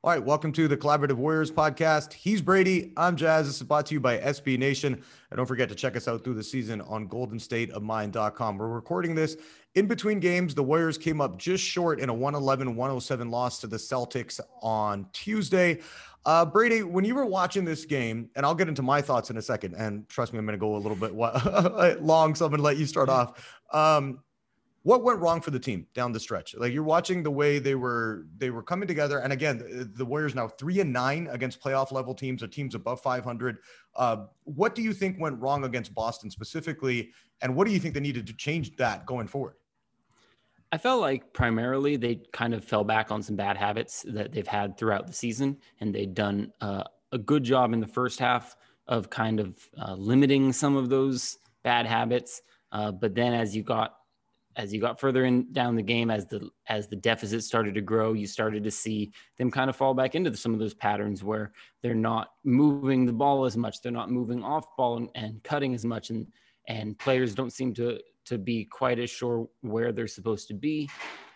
All right, welcome to the Collaborative Warriors podcast. He's Brady. I'm Jazz. This is brought to you by SB Nation. And don't forget to check us out through the season on goldenstateofmind.com. We're recording this in between games. The Warriors came up just short in a 111-107 loss to the Celtics on Tuesday. Brady, when you were watching this game, and I'll get into my thoughts in a second, and trust me, I'm going to go a little bit long, so I'm going to let you start off. What went wrong for the team down the stretch? Like, you're watching the way they were coming together. And again, the Warriors now 3-9 against playoff level teams or teams above 500. What do you think went wrong against Boston specifically? And what do you think they needed to change that going forward? I felt like primarily they kind of fell back on some bad habits that they've had throughout the season. And they'd done a good job in the first half of kind of limiting some of those bad habits. But then as you got further in down the game, as the deficit started to grow, you started to see them kind of fall back into some of those patterns where they're not moving the ball as much. They're not moving off ball and cutting as much. And players don't seem to be quite as sure where they're supposed to be.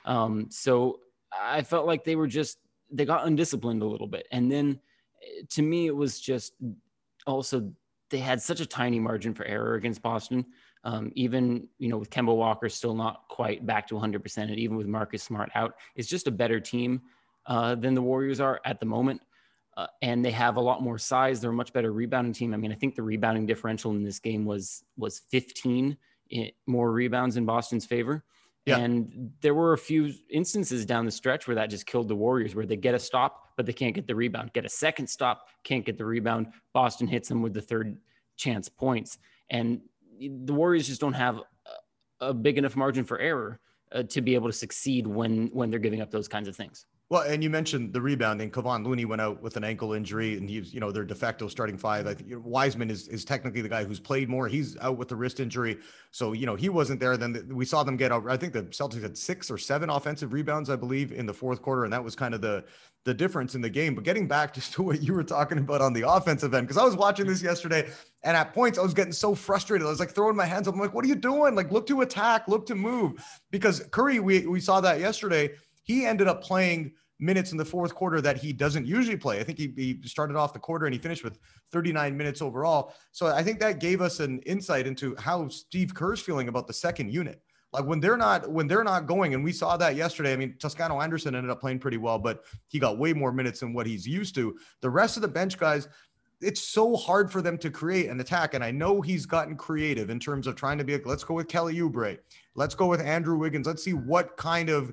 So I felt like they got undisciplined a little bit. And then to me, it was just also, they had such a tiny margin for error against Boston. Even, with Kemba Walker still not quite back to 100%, and even with Marcus Smart out, it's just a better team than the Warriors are at the moment. And they have a lot more size. They're a much better rebounding team. I mean, I think the rebounding differential in this game was 15 more rebounds in Boston's favor. Yeah. And there were a few instances down the stretch where that just killed the Warriors, where they get a stop, but they can't get the rebound, get a second stop, can't get the rebound. Boston hits them with the third chance points. And the Warriors just don't have a big enough margin for error to be able to succeed when they're giving up those kinds of things. Well, and you mentioned the rebounding. Kevon Looney went out with an ankle injury, and he's, their de facto starting five. I think Wiseman is technically the guy who's played more. He's out with the wrist injury. So, he wasn't there. Then we saw them get out. I think the Celtics had 6 or 7 offensive rebounds, I believe, in the fourth quarter. And that was kind of the difference in the game. But getting back just to what you were talking about on the offensive end, because I was watching this yesterday, and at points I was getting so frustrated. I was like throwing my hands up. I'm like, what are you doing? Like, look to attack, look to move. Because Curry, we saw that yesterday. He ended up playing minutes in the fourth quarter that he doesn't usually play. I think he started off the quarter and he finished with 39 minutes overall. So I think that gave us an insight into how Steve Kerr's feeling about the second unit. Like when they're not going, and we saw that yesterday. I mean, Toscano Anderson ended up playing pretty well, but he got way more minutes than what he's used to. The rest of the bench guys, it's so hard for them to create an attack. And I know he's gotten creative in terms of trying to be like, let's go with Kelly Oubre. Let's go with Andrew Wiggins. Let's see what kind of,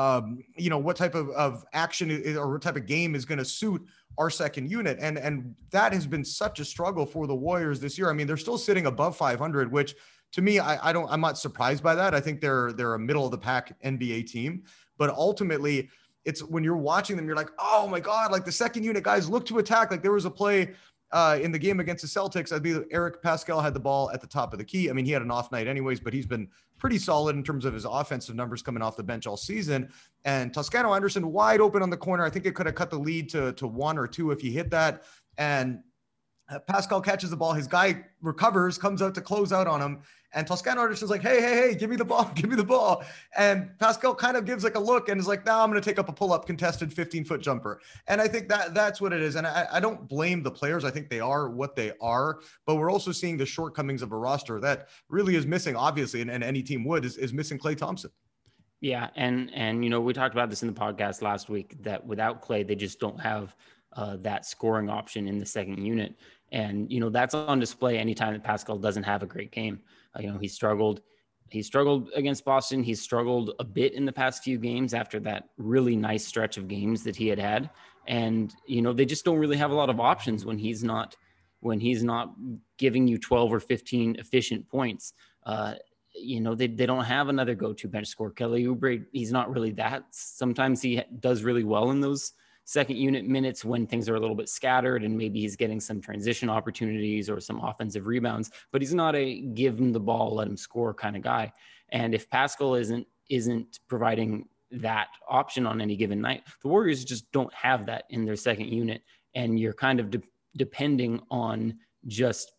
what type of action or what type of game is going to suit our second unit. And that has been such a struggle for the Warriors this year. I mean, they're still sitting above 500, which to me, I'm not surprised by that. I think they're a middle of the pack NBA team, but ultimately it's when you're watching them, you're like, oh my God, like the second unit guys look to attack. Like there was a play in the game against the Celtics. I believe Eric Pascal had the ball at the top of the key. I mean, he had an off night anyways, but he's been pretty solid in terms of his offensive numbers coming off the bench all season. And Toscano Anderson wide open on the corner. I think it could have cut the lead to 1 or 2 if he hit that. And Pascal catches the ball. His guy recovers, comes out to close out on him. And Toscano Anderson's like, hey, give me the ball. And Pascal kind of gives like a look and is like, now I'm going to take up a pull-up contested 15-foot jumper. And I think that's what it is. And I don't blame the players. I think they are what they are. But we're also seeing the shortcomings of a roster that really is missing, obviously, and any team would, is missing Klay Thompson. Yeah, and we talked about this in the podcast last week, that without Klay, they just don't have that scoring option in the second unit. And, that's on display anytime that Pascal doesn't have a great game. He struggled against Boston. He's struggled a bit in the past few games after that really nice stretch of games that he had. And, they just don't really have a lot of options when he's not giving you 12 or 15 efficient points. They don't have another go-to bench scorer. Kelly Oubre, he's not really that. Sometimes he does really well in those second unit minutes when things are a little bit scattered and maybe he's getting some transition opportunities or some offensive rebounds, but he's not a give him the ball, let him score kind of guy. And if Pascal isn't providing that option on any given night, the Warriors just don't have that in their second unit. And you're kind of depending on just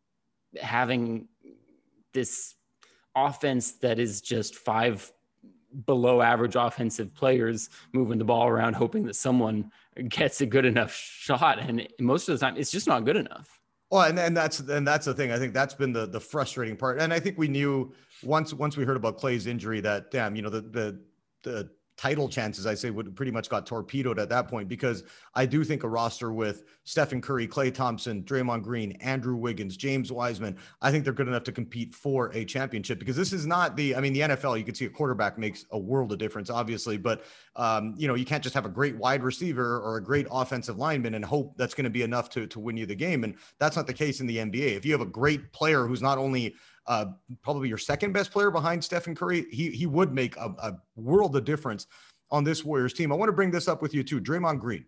having this offense that is just 5 below average offensive players moving the ball around, hoping that someone gets a good enough shot. And most of the time it's just not good enough. Well, and that's the thing. I think that's been the frustrating part. And I think we knew once we heard about Clay's injury that, damn, the title chances, I say, would pretty much got torpedoed at that point, because I do think a roster with Stephen Curry, Klay Thompson, Draymond Green, Andrew Wiggins, James Wiseman, I think they're good enough to compete for a championship, because this is not the NFL, you can see a quarterback makes a world of difference, obviously, but you can't just have a great wide receiver or a great offensive lineman and hope that's going to be enough to win you the game. And that's not the case in the NBA. If you have a great player who's not only probably your second best player behind Stephen Curry, he would make a world of difference on this Warriors team. I want to bring this up with you too. Draymond Green.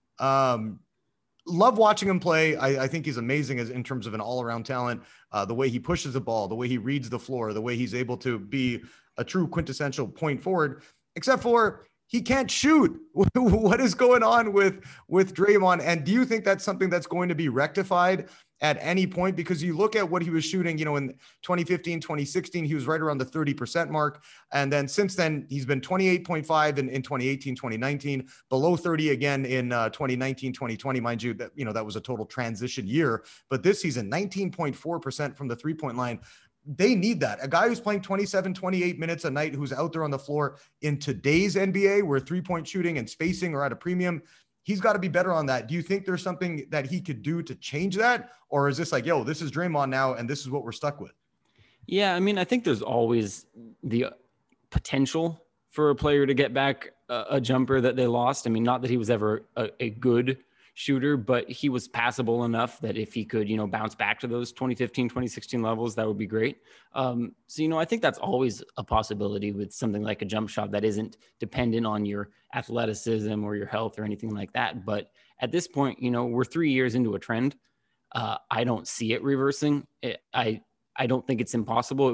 Love watching him play. I think he's amazing in terms of an all-around talent. The way he pushes the ball, the way he reads the floor, the way he's able to be a true quintessential point forward, except for he can't shoot. What is going on with Draymond? And do you think that's something that's going to be rectified at any point? Because you look at what he was shooting, in 2015, 2016, he was right around the 30% mark. And then since then, he's been 28.5 in 2018, 2019, below 30 again in 2019, 2020. Mind you, that was a total transition year. But this season, 19.4% from the three-point line. They need that. A guy who's playing 27, 28 minutes a night, who's out there on the floor in today's NBA, where three-point shooting and spacing are at a premium, he's got to be better on that. Do you think there's something that he could do to change that? Or is this like, yo, this is Draymond now, and this is what we're stuck with? Yeah, I think there's always the potential for a player to get back a jumper that they lost. Not that he was ever a good shooter, but he was passable enough that if he could, bounce back to those 2015, 2016 levels, that would be great. So, I think that's always a possibility with something like a jump shot that isn't dependent on your athleticism or your health or anything like that. But at this point, we're 3 years into a trend. I don't see it reversing. I don't think it's impossible.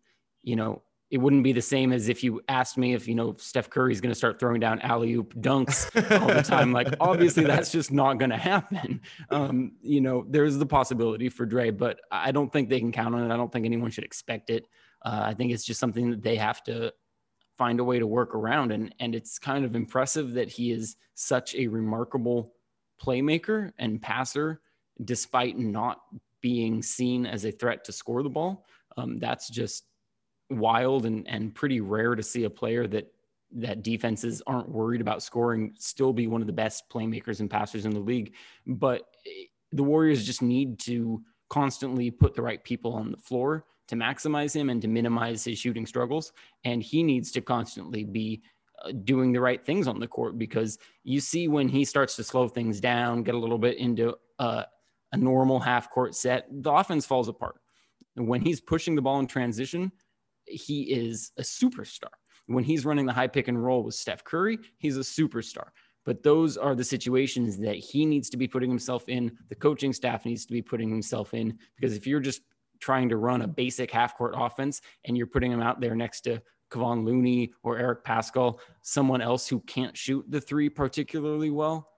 It wouldn't be the same as if you asked me if, Steph Curry is going to start throwing down alley-oop dunks all the time. Like, obviously that's just not going to happen. There's the possibility for Dre, but I don't think they can count on it. I don't think anyone should expect it. I think it's just something that they have to find a way to work around. And it's kind of impressive that he is such a remarkable playmaker and passer, despite not being seen as a threat to score the ball. That's just wild and pretty rare to see a player that defenses aren't worried about scoring still be one of the best playmakers and passers in the league. But the Warriors just need to constantly put the right people on the floor to maximize him and to minimize his shooting struggles. And he needs to constantly be doing the right things on the court, because you see when he starts to slow things down, get a little bit into a normal half court set, the offense falls apart. And when he's pushing the ball in transition, he is a superstar. When he's running the high pick and roll with Steph Curry, he's a superstar. But those are the situations that he needs to be putting himself in. The coaching staff needs to be putting himself in, because if you're just trying to run a basic half court offense and you're putting him out there next to Kevon Looney or Eric Pascal, someone else who can't shoot the three particularly well,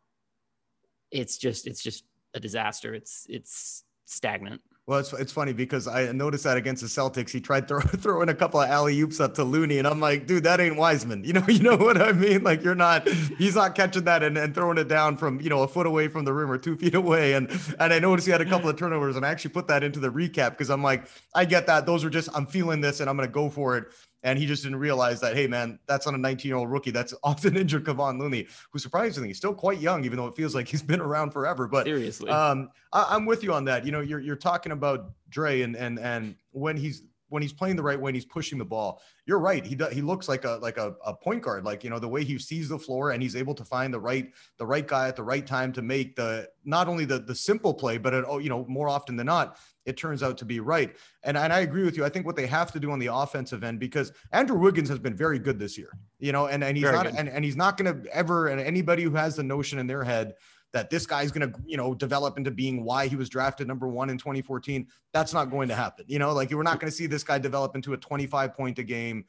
it's just a disaster. It's stagnant. Well, it's funny because I noticed that against the Celtics, he tried throwing a couple of alley-oops up to Looney, and I'm like, dude, that ain't Wiseman. You know what I mean? Like, he's not catching that and throwing it down from, a foot away from the rim or 2 feet away. And I noticed he had a couple of turnovers, and I actually put that into the recap because I'm like, I get that. Those are just, I'm feeling this and I'm going to go for it. And he just didn't realize that, hey, man, that's not a 19-year-old rookie. That's often injured Kevon Looney, who surprisingly is still quite young, even though it feels like he's been around forever. But seriously, I'm with you on that. You're talking about Dre and when he's playing the right way and he's pushing the ball, you're right. He looks like a point guard, the way he sees the floor and he's able to find the right guy at the right time to make not only the simple play, but more often than not, it turns out to be right. And I agree with you. I think what they have to do on the offensive end, because Andrew Wiggins has been very good this year, and he's very not good. And he's not going to ever, and anybody who has the notion in their head that this guy's going to, develop into being why he was drafted number 1 in 2014. That's not going to happen. We're not going to see this guy develop into a 25 point a game,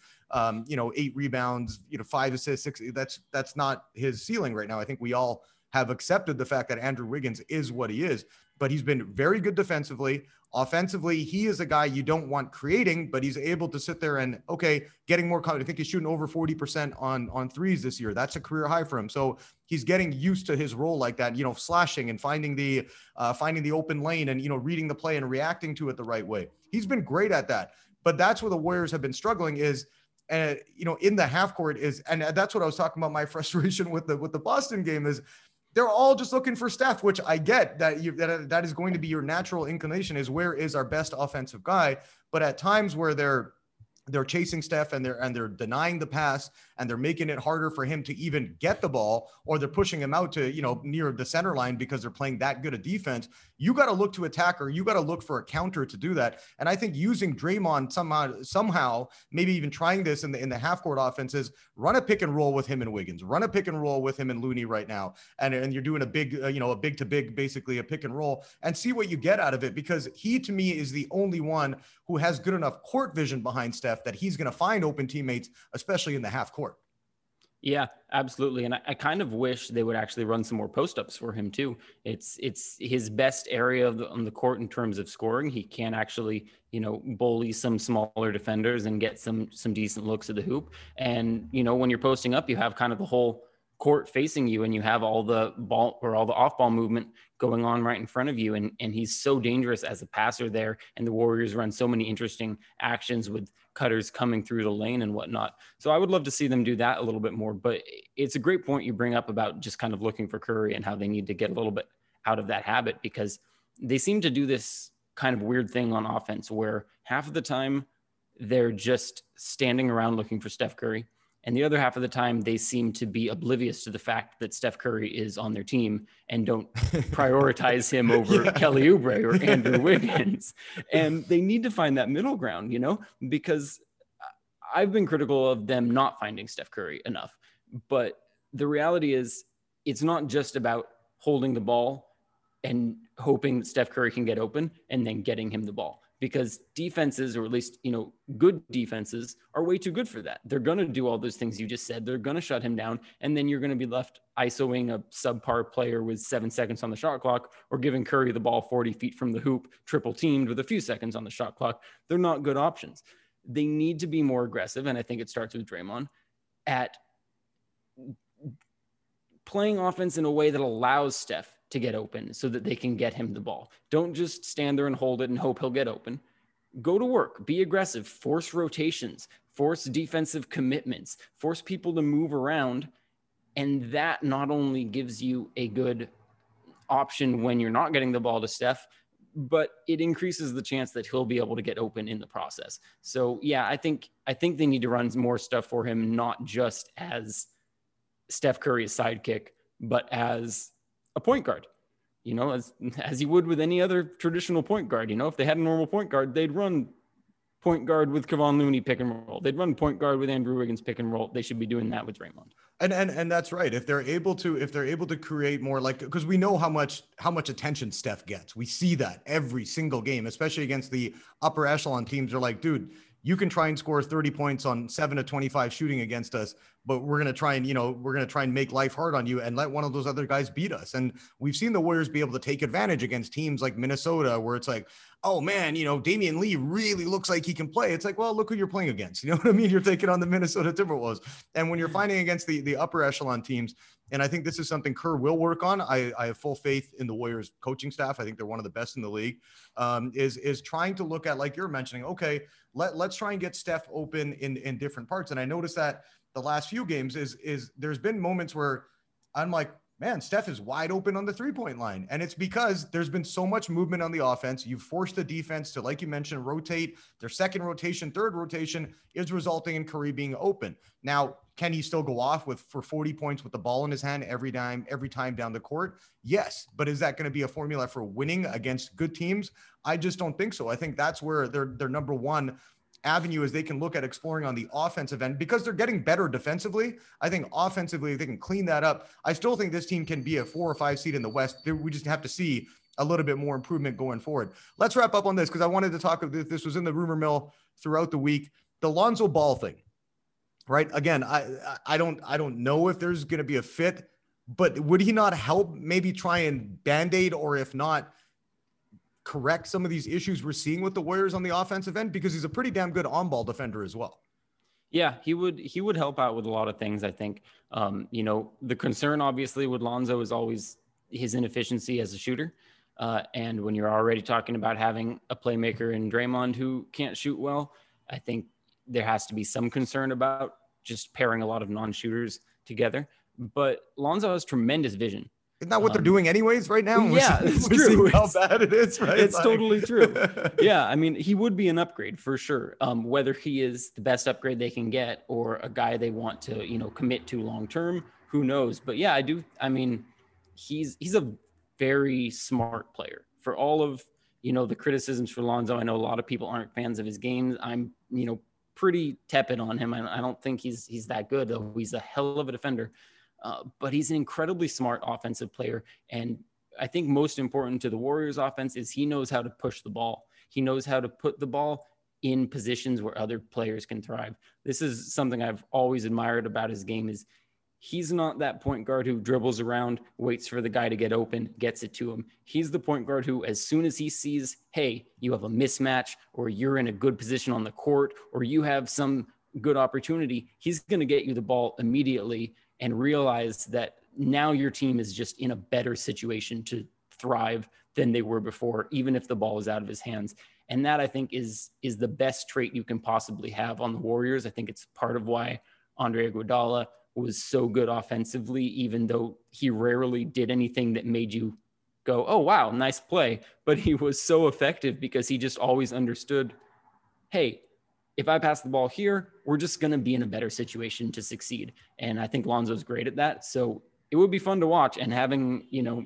8 rebounds, 5 assists, 6. That's not his ceiling right now. I think we all have accepted the fact that Andrew Wiggins is what he is, but he's been very good defensively. Offensively, he is a guy you don't want creating, but he's able to sit there and, okay, getting more confident. I think he's shooting over 40% on threes this year. That's a career high for him. So he's getting used to his role like that, slashing and finding the open lane and, reading the play and reacting to it the right way. He's been great at that. But that's where the Warriors have been struggling is, in the half court is, and that's what I was talking about. My frustration with the Boston game is they're all just looking for Steph, which I get that is going to be your natural inclination is where is our best offensive guy. But at times where they're chasing Steph and they're denying the pass and they're making it harder for him to even get the ball, or they're pushing him out to, near the center line because they're playing that good a defense. You got to look to attack, or you got to look for a counter to do that. And I think using Draymond somehow, maybe even trying this in the half court offenses, run a pick and roll with him and Wiggins, run a pick and roll with him and Looney right now. And you're doing a big, a big to big, basically a pick and roll, and see what you get out of it, because he, to me, is the only one who has good enough court vision behind Steph that he's going to find open teammates, especially in the half court. Yeah, absolutely. And I kind of wish they would actually run some more post-ups for him too. It's his best area on the court in terms of scoring. He can actually, bully some smaller defenders and get some decent looks at the hoop. And, when you're posting up, you have kind of the whole court facing you, and you have all the ball or all the off-ball movement going on right in front of you. And he's so dangerous as a passer there. And the Warriors run so many interesting actions with cutters coming through the lane and whatnot. So I would love to see them do that a little bit more. But it's a great point you bring up about just kind of looking for Curry and how they need to get a little bit out of that habit, because they seem to do this kind of weird thing on offense where half of the time they're just standing around looking for Steph Curry. And the other half of the time, they seem to be oblivious to the fact that Steph Curry is on their team and don't prioritize him over Kelly Oubre or Andrew Wiggins. And they need to find that middle ground, because I've been critical of them not finding Steph Curry enough. But the reality is, it's not just about holding the ball and hoping that Steph Curry can get open and then getting him the ball. Because defenses, or at least, good defenses, are way too good for that. They're going to do all those things you just said. They're going to shut him down. And then you're going to be left ISOing a subpar player with 7 seconds on the shot clock, or giving Curry the ball 40 feet from the hoop, triple teamed with a few seconds on the shot clock. They're not good options. They need to be more aggressive. And I think it starts with Draymond at playing offense in a way that allows Steph to get open so that they can get him the ball. Don't just stand there and hold it and hope he'll get open. Go to work, be aggressive, force rotations, force defensive commitments, force people to move around. And that not only gives you a good option when you're not getting the ball to Steph, but it increases the chance that he'll be able to get open in the process. So yeah, I think they need to run more stuff for him, not just as Steph Curry's sidekick, but as a point guard, as you would with any other traditional point guard. If they had a normal point guard, they'd run point guard with Kevon Looney pick and roll. They'd run point guard with Andrew Wiggins pick and roll. They should be doing that with Draymond. And that's right. If they're able to create more, because we know how much attention Steph gets. We see that every single game, especially against the upper echelon teams. They're like, dude, you can try and score 30 points on 7 to 25 shooting against us, but we're going to try and make life hard on you and let one of those other guys beat us. And we've seen the Warriors be able to take advantage against teams like Minnesota, where it's like, oh man, Damian Lee really looks like he can play. It's like, well, look who you're playing against. You know what I mean? You're taking on the Minnesota Timberwolves. And when you're fighting against the upper echelon teams, and I think this is something Kerr will work on. I have full faith in the Warriors coaching staff. I think they're one of the best in the league, is trying to look at, like you're mentioning, okay, let's try and get Steph open in different parts. And I noticed that the last few games is there's been moments where I'm like, man, Steph is wide open on the 3-point line. And it's because there's been so much movement on the offense. You've forced the defense to, like you mentioned, rotate. Their second rotation, third rotation is resulting in Curry being open. Now, can he still go off for 40 points with the ball in his hand every time down the court? Yes. But is that going to be a formula for winning against good teams? I just don't think so. I think that's where their number one avenue is they can look at exploring on the offensive end, because they're getting better defensively. I think offensively, they can clean that up. I still think this team can be a 4 or 5 seed in the West. We just have to see a little bit more improvement going forward. Let's wrap up on this, because I wanted to talk about this. Was in the rumor mill throughout the week. The Lonzo Ball thing, right? Again, I don't know if there's going to be a fit, but would he not help maybe try and Band-Aid, or if not, correct some of these issues we're seeing with the Warriors on the offensive end? Because he's a pretty damn good on-ball defender as well. Yeah, he would help out with a lot of things, I think. The concern obviously with Lonzo is always his inefficiency as a shooter. And when you're already talking about having a playmaker in Draymond who can't shoot well, I think there has to be some concern about just pairing a lot of non-shooters together. But Lonzo has tremendous vision. Isn't that what they're doing anyways right now? Yeah, it's true. How bad it is, right? It's totally true. Yeah, I mean, he would be an upgrade for sure. Whether he is the best upgrade they can get or a guy they want to, commit to long-term, who knows? But yeah, I do. I mean, he's a very smart player. For all of, the criticisms for Lonzo, I know a lot of people aren't fans of his games. I'm, pretty tepid on him. I don't think he's that good, though. He's a hell of a defender. But he's an incredibly smart offensive player. And I think most important to the Warriors offense is he knows how to push the ball. He knows how to put the ball in positions where other players can thrive. This is something I've always admired about his game is he's not that point guard who dribbles around, waits for the guy to get open, gets it to him. He's the point guard who, as soon as he sees, hey, you have a mismatch or you're in a good position on the court or you have some good opportunity, he's going to get you the ball immediately and realize that now your team is just in a better situation to thrive than they were before, even if the ball is out of his hands. And that, I think, is the best trait you can possibly have on the Warriors. I think it's part of why Andre Iguodala was so good offensively, even though he rarely did anything that made you go, oh, wow, nice play. But he was so effective because he just always understood, hey, if I pass the ball here, we're just going to be in a better situation to succeed. And I think Lonzo's great at that. So it would be fun to watch, and having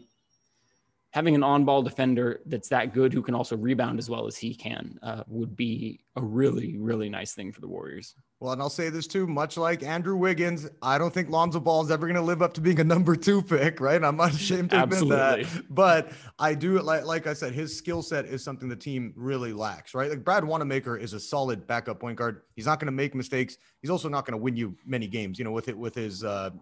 an on-ball defender that's that good who can also rebound as well as he can would be a really, really nice thing for the Warriors. Well, and I'll say this too, much like Andrew Wiggins, I don't think Lonzo Ball is ever going to live up to being a number 2 pick, right? I'm not ashamed to admit that. But I do, like I said, his skill set is something the team really lacks, right? Like Brad Wanamaker is a solid backup point guard. He's not going to make mistakes. He's also not going to win you many games, with his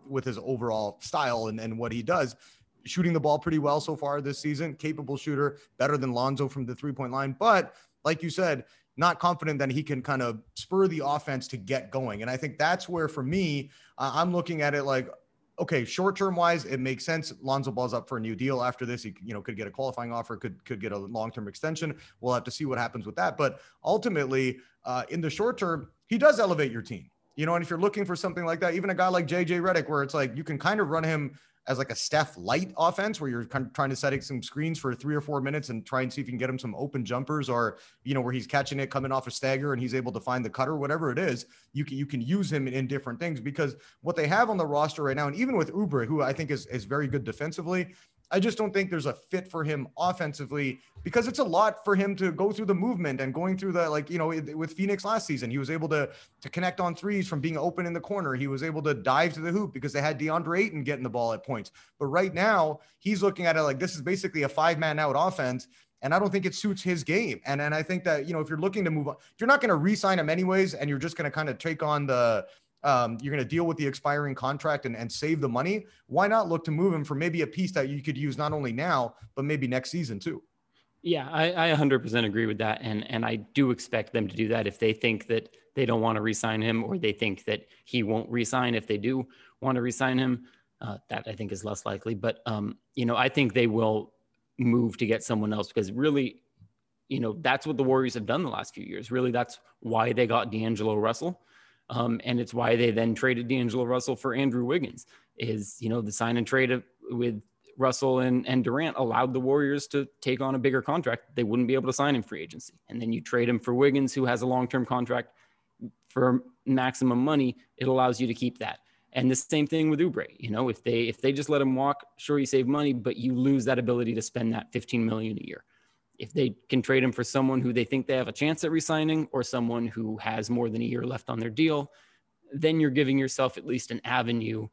overall style and what he does. Shooting the ball pretty well so far this season, capable shooter, better than Lonzo from the 3-point line. But like you said, not confident that he can kind of spur the offense to get going. And I think that's where, for me, I'm looking at it like, okay, short-term wise, it makes sense. Lonzo Ball's up for a new deal after this. He, could get a qualifying offer, could get a long-term extension. We'll have to see what happens with that. But ultimately, in the short term, he does elevate your team. And if you're looking for something like that, even a guy like JJ Redick, where it's like you can kind of run him as like a Steph light offense where you're kind of trying to set some screens for 3 or 4 minutes and try and see if you can get him some open jumpers, or, where he's catching it coming off a stagger and he's able to find the cutter, whatever it is, you can use him in different things, because what they have on the roster right now, and even with Oubre, who I think is very good defensively, I just don't think there's a fit for him offensively, because it's a lot for him to go through the movement and going through the, with Phoenix last season, he was able to connect on threes from being open in the corner. He was able to dive to the hoop because they had DeAndre Ayton getting the ball at points. But right now he's looking at it like this is basically a 5-man out offense. And I don't think it suits his game. And I think that, if you're looking to move on, if you're not going to re-sign him anyways, and you're just going to kind of take on you're going to deal with the expiring contract and save the money, why not look to move him for maybe a piece that you could use not only now, but maybe next season too? Yeah, I 100% agree with that. And I do expect them to do that if they think that they don't want to re-sign him, or they think that he won't re-sign if they do want to re-sign him. That I think is less likely. But, I think they will move to get someone else, because really, that's what the Warriors have done the last few years. Really, that's why they got D'Angelo Russell. And it's why they then traded D'Angelo Russell for Andrew Wiggins. Is, the sign and trade with Russell and Durant allowed the Warriors to take on a bigger contract. They wouldn't be able to sign in free agency. And then you trade him for Wiggins, who has a long-term contract for maximum money. It allows you to keep that. And the same thing with Oubre. If they just let him walk, sure, you save money, but you lose that ability to spend that $15 million a year. If they can trade him for someone who they think they have a chance at re-signing, or someone who has more than a year left on their deal, then you're giving yourself at least an avenue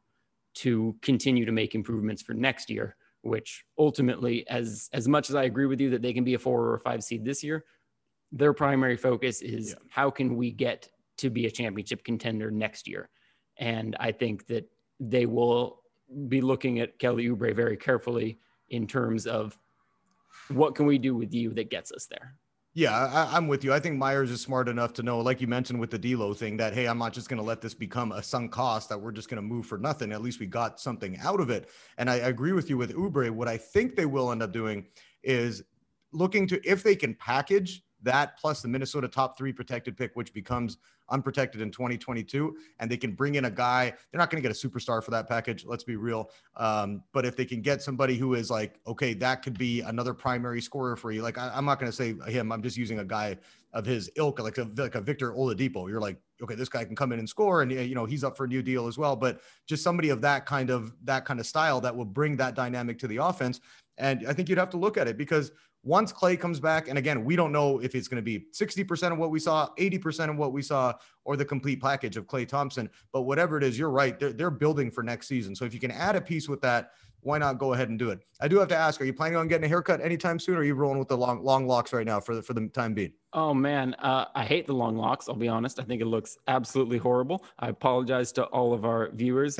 to continue to make improvements for next year, which ultimately, as much as I agree with you that they can be a 4 or a 5 seed this year, their primary focus is how can we get to be a championship contender next year? And I think that they will be looking at Kelly Oubre very carefully in terms of what can we do with you that gets us there? Yeah, I'm with you. I think Myers is smart enough to know, like you mentioned with the D'Lo thing, that, hey, I'm not just going to let this become a sunk cost that we're just going to move for nothing. At least we got something out of it. And I agree with you with Oubre. What I think they will end up doing is looking to, if they can package that plus the Minnesota top 3 protected pick, which becomes unprotected in 2022, and they can bring in a guy. They're not going to get a superstar for that package. Let's be real. But if they can get somebody who is like, okay, that could be another primary scorer for you. Like I'm not going to say him. I'm just using a guy of his ilk, like a Victor Oladipo. You're like, okay, this guy can come in and score, and he's up for a new deal as well. But just somebody of that kind of style that will bring that dynamic to the offense. And I think you'd have to look at it, because once Klay comes back, and again, we don't know if it's going to be 60% of what we saw, 80% of what we saw, or the complete package of Klay Thompson. But whatever it is, you're right. They're building for next season. So if you can add a piece with that, why not go ahead and do it? I do have to ask, are you planning on getting a haircut anytime soon, or are you rolling with the long locks right now for the time being? Oh man, I hate the long locks. I'll be honest. I think it looks absolutely horrible. I apologize to all of our viewers,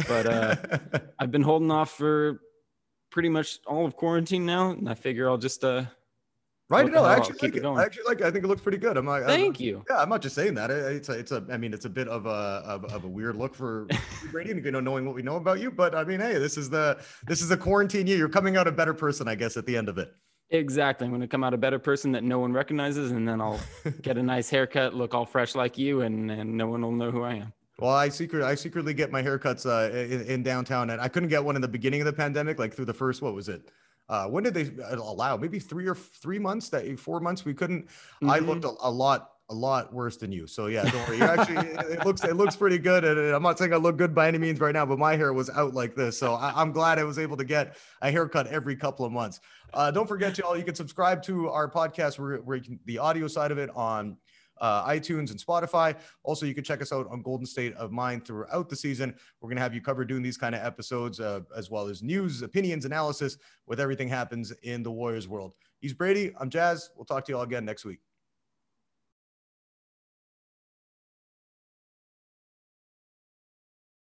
but I've been holding off for pretty much all of quarantine now, and I figure I'll just right. No, I actually like it. I think it looks pretty good. Thank you. Yeah, I'm not just saying that. It's a bit of a weird look for Brady, knowing what we know about you. But I mean, hey, this is a quarantine year. You're coming out a better person, I guess, at the end of it. Exactly. I'm going to come out a better person that no one recognizes, and then I'll get a nice haircut, look all fresh like you, and no one will know who I am. Well, I secretly get my haircuts in downtown, and I couldn't get one in the beginning of the pandemic, like through the first, what was it? When did they allow? Maybe 4 months we couldn't. Mm-hmm. I looked a lot worse than you. So yeah, don't worry. You actually, it looks pretty good. And I'm not saying I look good by any means right now, but my hair was out like this. So I'm glad I was able to get a haircut every couple of months. Don't forget, y'all, you can subscribe to our podcast where you can, the audio side of it on iTunes and Spotify. Also, you can check us out on Golden State of Mind throughout the season. We're going to have you covered doing these kind of episodes, as well as news, opinions, analysis with everything happens in the Warriors world. He's Brady. I'm Jazz. We'll talk to you all again next week.